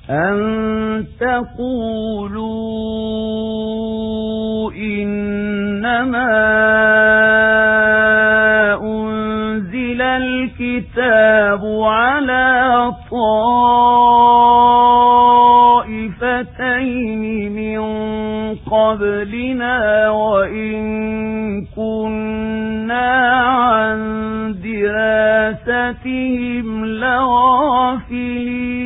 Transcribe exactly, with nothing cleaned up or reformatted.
أن تقولوا إنما أنزل الكتاب على طائفتين من قبلنا وإن كنا عن دراستهم لغافلين